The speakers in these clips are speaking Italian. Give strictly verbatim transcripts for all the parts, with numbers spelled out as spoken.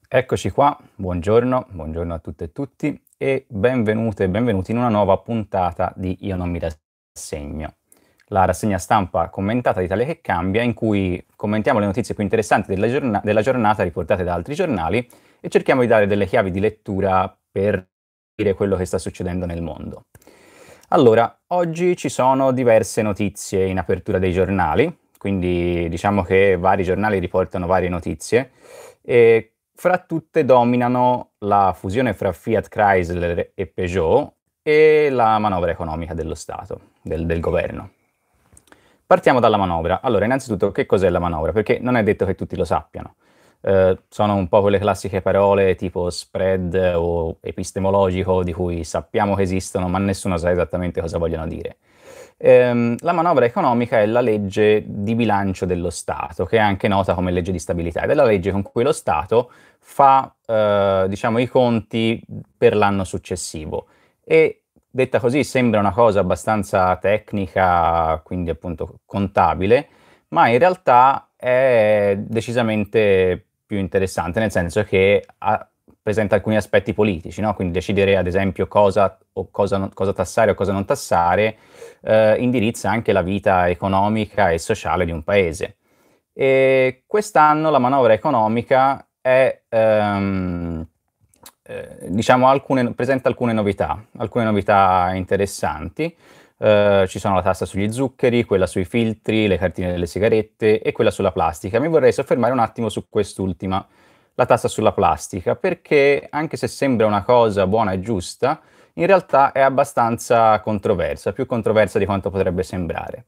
Eccoci qua, buongiorno, buongiorno a tutte e tutti e benvenute e benvenuti in una nuova puntata di Io non mi rassegno, la rassegna stampa commentata di Italia che cambia, in cui commentiamo le notizie più interessanti della, giorna- della giornata riportate da altri giornali e cerchiamo di dare delle chiavi di lettura per dire quello che sta succedendo nel mondo. Allora, oggi ci sono diverse notizie in apertura dei giornali, quindi diciamo che vari giornali riportano varie notizie e fra tutte dominano la fusione fra Fiat Chrysler e Peugeot e la manovra economica dello Stato, del, del governo. Partiamo dalla manovra. Allora, innanzitutto, che cos'è la manovra? Perché non è detto che tutti lo sappiano. Eh, sono un po' quelle classiche parole tipo spread o epistemologico di cui sappiamo che esistono, ma nessuno sa esattamente cosa vogliono dire. Ehm, la manovra economica è la legge di bilancio dello Stato, che è anche nota come legge di stabilità, ed è la legge con cui lo Stato fa, eh, diciamo, i conti per l'anno successivo. E detta così sembra una cosa abbastanza tecnica, quindi appunto contabile, ma in realtà è decisamente più interessante, nel senso che ha- presenta alcuni aspetti politici, no? Quindi decidere ad esempio cosa, o cosa, non- cosa tassare o cosa non tassare, eh, indirizza anche la vita economica e sociale di un paese. E quest'anno la manovra economica è, ehm, eh, diciamo, alcune, presenta alcune novità, alcune novità interessanti. Eh, ci sono la tassa sugli zuccheri, quella sui filtri, le cartine delle sigarette e quella sulla plastica. Mi vorrei soffermare un attimo su quest'ultima, la tassa sulla plastica, perché anche se sembra una cosa buona e giusta, in realtà è abbastanza controversa, più controversa di quanto potrebbe sembrare.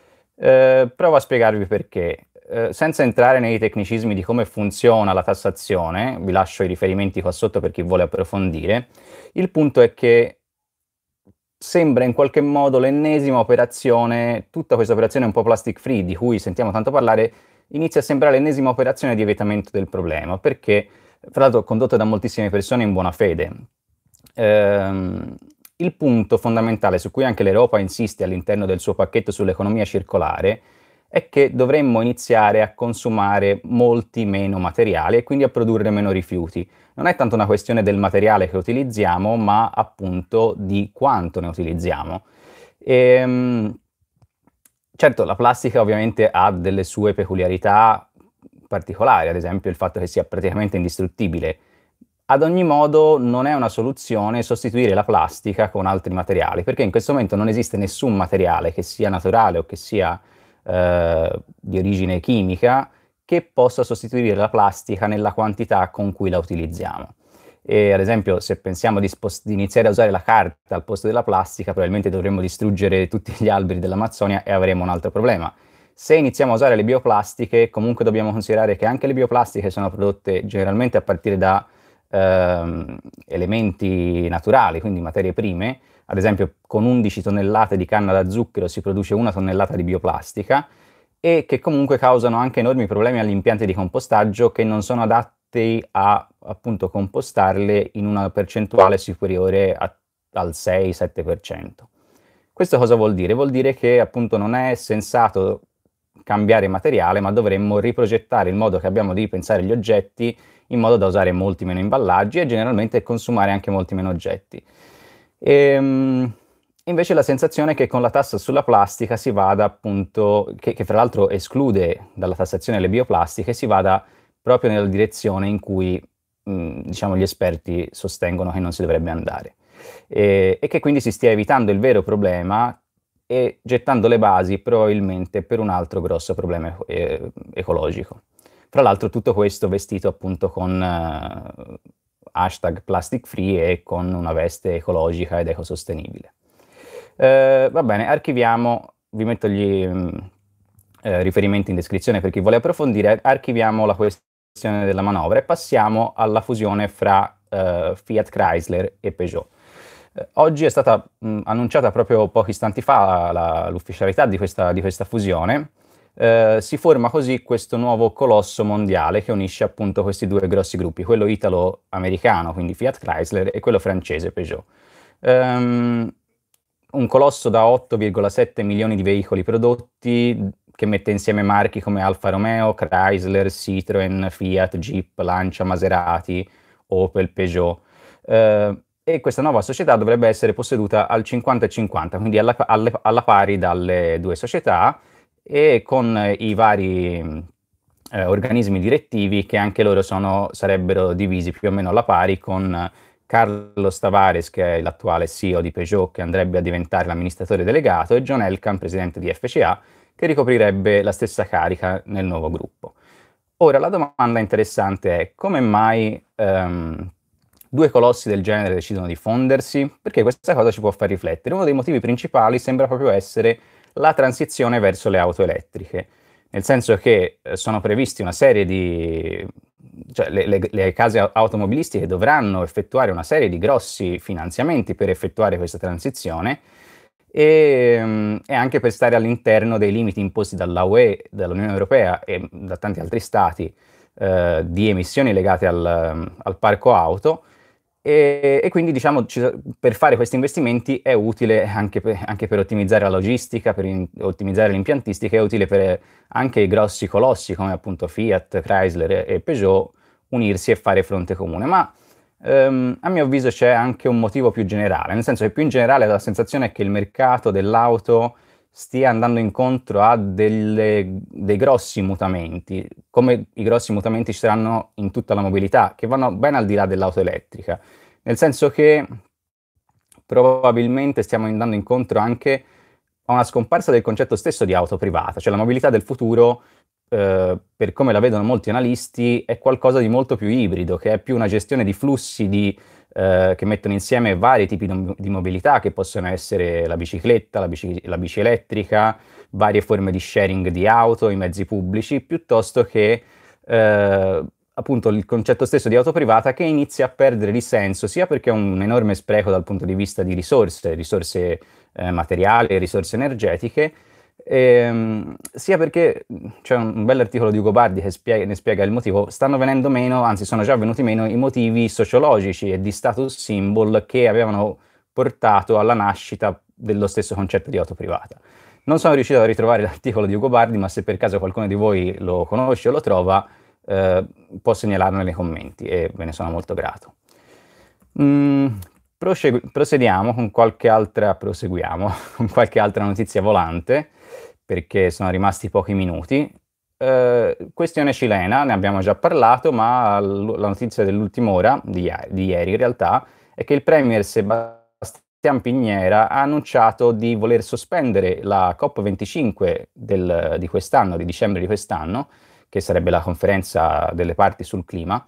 Eh, provo a spiegarvi perché. Eh, senza entrare nei tecnicismi di come funziona la tassazione, vi lascio i riferimenti qua sotto per chi vuole approfondire, il punto è che sembra in qualche modo l'ennesima operazione, tutta questa operazione un po' plastic free di cui sentiamo tanto parlare, inizia a sembrare l'ennesima operazione di evitamento del problema, perché fra l'altro condotta da moltissime persone in buona fede. Ehm, il punto fondamentale su cui anche l'Europa insiste all'interno del suo pacchetto sull'economia circolare è che dovremmo iniziare a consumare molti meno materiali e quindi a produrre meno rifiuti. Non è tanto una questione del materiale che utilizziamo, ma appunto di quanto ne utilizziamo. Ehm, certo, la plastica ovviamente ha delle sue peculiarità particolari, ad esempio il fatto che sia praticamente indistruttibile. Ad ogni modo non è una soluzione sostituire la plastica con altri materiali, perché in questo momento non esiste nessun materiale che sia naturale o che sia eh, di origine chimica che possa sostituire la plastica nella quantità con cui la utilizziamo. E ad esempio, se pensiamo di, spost- di iniziare a usare la carta al posto della plastica, probabilmente dovremmo distruggere tutti gli alberi dell'Amazzonia e avremo un altro problema. Se iniziamo a usare le bioplastiche, comunque dobbiamo considerare che anche le bioplastiche sono prodotte generalmente a partire da ehm, elementi naturali, quindi materie prime. Ad esempio, con undici tonnellate di canna da zucchero si produce una tonnellata di bioplastica e che comunque causano anche enormi problemi agli impianti di compostaggio che non sono adatti a appunto compostarle in una percentuale superiore a- al sei sette per cento. Questo cosa vuol dire? Vuol dire che appunto non è sensato cambiare materiale, ma dovremmo riprogettare il modo che abbiamo di pensare gli oggetti in modo da usare molti meno imballaggi e generalmente consumare anche molti meno oggetti. Ehm, invece la sensazione è che con la tassa sulla plastica si vada appunto, che, che fra l'altro esclude dalla tassazione le bioplastiche, si vada proprio nella direzione in cui mh, diciamo, gli esperti sostengono che non si dovrebbe andare. E, e che quindi si stia evitando il vero problema e gettando le basi probabilmente per un altro grosso problema eh, ecologico. Fra l'altro tutto questo vestito appunto con eh, hashtag plastic free e con una veste ecologica ed ecosostenibile. Eh, va bene, archiviamo, vi metto gli mh, eh, riferimenti in descrizione per chi vuole approfondire, archiviamo la questione della manovra e passiamo alla fusione fra eh, Fiat Chrysler e Peugeot. Eh, oggi è stata mh, annunciata proprio pochi istanti fa la- l'ufficialità di questa, di questa fusione. Eh, si forma così questo nuovo colosso mondiale che unisce appunto questi due grossi gruppi, quello italo-americano, quindi Fiat Chrysler, e quello francese Peugeot. Ehm, un colosso da otto virgola sette milioni di veicoli prodotti, che mette insieme marchi come Alfa Romeo, Chrysler, Citroën, Fiat, Jeep, Lancia, Maserati, Opel, Peugeot. Eh, e questa nuova società dovrebbe essere posseduta al cinquanta e cinquanta, quindi alla, alle- alla pari dalle due società e con eh, i vari eh, organismi direttivi che anche loro sono- sarebbero divisi più o meno alla pari con eh, Carlos Tavares, che è l'attuale C E O di Peugeot, che andrebbe a diventare l'amministratore delegato, e John Elkann, presidente di F C A, che ricoprirebbe la stessa carica nel nuovo gruppo. Ora, la domanda interessante è come mai ehm, due colossi del genere decidono di fondersi? Perché questa cosa ci può far riflettere. Uno dei motivi principali sembra proprio essere la transizione verso le auto elettriche, nel senso che eh, sono previsti una serie di... cioè le, le- le case au- automobilistiche dovranno effettuare una serie di grossi finanziamenti per effettuare questa transizione e, mm, e anche per stare all'interno dei limiti imposti dalla U E, dall'Unione Europea e da tanti altri stati eh, di emissioni legate al, al parco auto. E, e quindi diciamo ci- per fare questi investimenti è utile anche per, anche per ottimizzare la logistica, per in- ottimizzare l'impiantistica, è utile per anche i grossi colossi come appunto Fiat, Chrysler e, e Peugeot unirsi e fare fronte comune. Ma ehm, a mio avviso c'è anche un motivo più generale, nel senso che più in generale la sensazione è che il mercato dell'auto stia andando incontro a delle- dei grossi mutamenti, come i grossi mutamenti ci saranno in tutta la mobilità, che vanno ben al di là dell'auto elettrica, nel senso che probabilmente stiamo andando incontro anche a una scomparsa del concetto stesso di auto privata, cioè la mobilità del futuro, eh, per come la vedono molti analisti, è qualcosa di molto più ibrido, che è più una gestione di flussi di, eh, che mettono insieme vari tipi di di mobilità, che possono essere la bicicletta, la bici, la bici elettrica, varie forme di sharing di auto, i mezzi pubblici, piuttosto che eh, appunto il concetto stesso di auto privata che inizia a perdere di senso, sia perché è un enorme spreco dal punto di vista di risorse, risorse eh, materiali, risorse energetiche, ehm, sia perché c'è un, un bell'articolo di Ugo Bardi che spiega- ne spiega il motivo, stanno venendo meno, anzi sono già venuti meno i motivi sociologici e di status symbol che avevano portato alla nascita dello stesso concetto di auto privata. Non sono riuscito a ritrovare l'articolo di Ugo Bardi, ma se per caso qualcuno di voi lo conosce o lo trova, eh, può segnalarlo nei commenti e ve ne sono molto grato. Mm, prosegu- Procediamo con qualche altra, proseguiamo con qualche altra notizia volante, perché sono rimasti pochi minuti. Eh, questione cilena, ne abbiamo già parlato, ma l- la notizia dell'ultima ora, di, ia- di ieri in realtà, è che il premier Sebastián Piñera ha annunciato di voler sospendere la COP venticinque del- di quest'anno, di dicembre di quest'anno, che sarebbe la conferenza delle parti sul clima,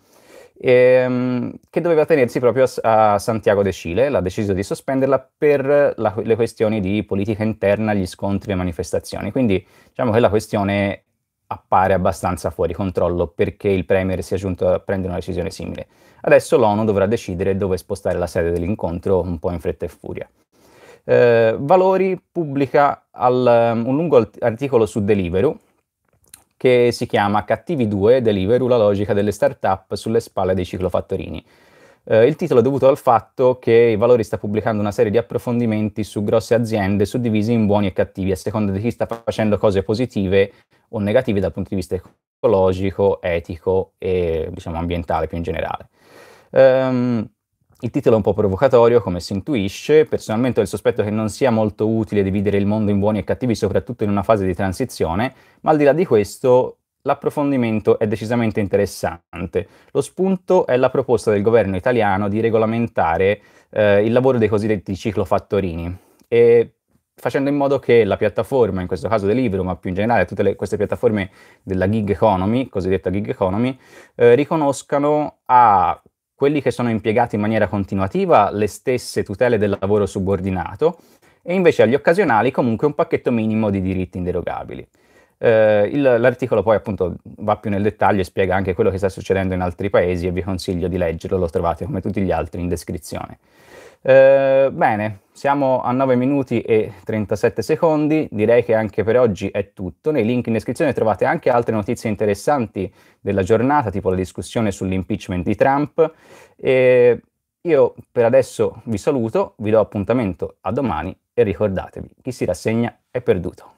ehm, che doveva tenersi proprio a, S- a Santiago de Chile. L'ha deciso di sospenderla per la- le questioni di politica interna, gli scontri e le manifestazioni. Quindi diciamo che la questione appare abbastanza fuori controllo perché il Premier sia giunto a prendere una decisione simile. Adesso l'ONU dovrà decidere dove spostare la sede dell'incontro un po' in fretta e furia. Eh, Valori pubblica al- un lungo art- articolo su Deliveroo che si chiama Cattivi due, Deliveroo, la logica delle start-up sulle spalle dei ciclofattorini. Eh, il titolo è dovuto al fatto che i Valori sta pubblicando una serie di approfondimenti su grosse aziende suddivisi in buoni e cattivi, a seconda di chi sta facendo cose positive o negative dal punto di vista ecologico, etico e diciamo ambientale più in generale. Ehm, il titolo è un po' provocatorio, come si intuisce. Personalmente ho il sospetto che non sia molto utile dividere il mondo in buoni e cattivi, soprattutto in una fase di transizione, ma al di là di questo l'approfondimento è decisamente interessante. Lo spunto è la proposta del governo italiano di regolamentare eh, il lavoro dei cosiddetti ciclofattorini e facendo in modo che la piattaforma, in questo caso Deliveroo, ma più in generale tutte le- queste piattaforme della gig economy, cosiddetta gig economy, eh, riconoscano a quelli che sono impiegati in maniera continuativa le stesse tutele del lavoro subordinato e invece agli occasionali comunque un pacchetto minimo di diritti inderogabili. Eh, il- l'articolo poi appunto va più nel dettaglio e spiega anche quello che sta succedendo in altri paesi e vi consiglio di leggerlo, lo trovate come tutti gli altri in descrizione. Eh, bene, siamo a nove minuti e trentasette secondi, direi che anche per oggi è tutto. Nei link in descrizione trovate anche altre notizie interessanti della giornata, tipo la discussione sull'impeachment di Trump. E io per adesso vi saluto, vi do appuntamento a domani e ricordatevi, chi si rassegna è perduto.